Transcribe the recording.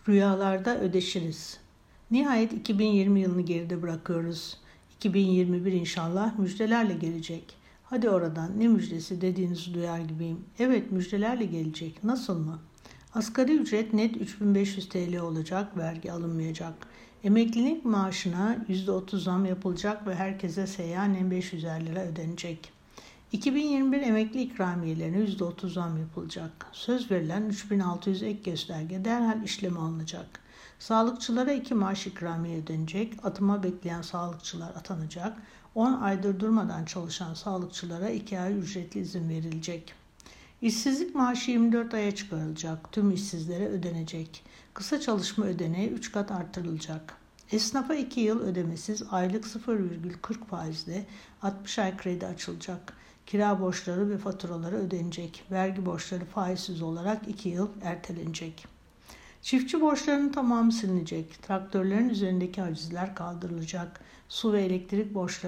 Rüyalarda ödeşiriz. Nihayet 2020 yılını geride bırakıyoruz. 2021 inşallah müjdelerle gelecek. Hadi oradan, ne müjdesi dediğinizi duyar gibiyim. Evet, müjdelerle gelecek. Nasıl mı? Asgari ücret net 3500 TL olacak, vergi alınmayacak. Emeklilik maaşına %30 zam yapılacak ve herkese seyyanen 550 lira ödenecek. 2021 emekli ikramiyelerine %30 zam yapılacak. Söz verilen 3600 ek gösterge derhal işleme alınacak. Sağlıkçılara 2 maaş ikramiye ödenecek. Atıma bekleyen sağlıkçılar atanacak. 10 aydır durmadan çalışan sağlıkçılara 2 ay ücretli izin verilecek. İşsizlik maaşı 24 aya çıkarılacak. Tüm işsizlere ödenecek. Kısa çalışma ödeneği 3 kat artırılacak. Esnafa 2 yıl ödemesiz aylık 0,40 faizle 60 ay kredi açılacak. Kira borçları ve faturaları ödenecek. Vergi borçları faizsiz olarak 2 yıl ertelenecek. Çiftçi borçlarının tamamı silinecek. Traktörlerin üzerindeki hacizler kaldırılacak. Su ve elektrik borçları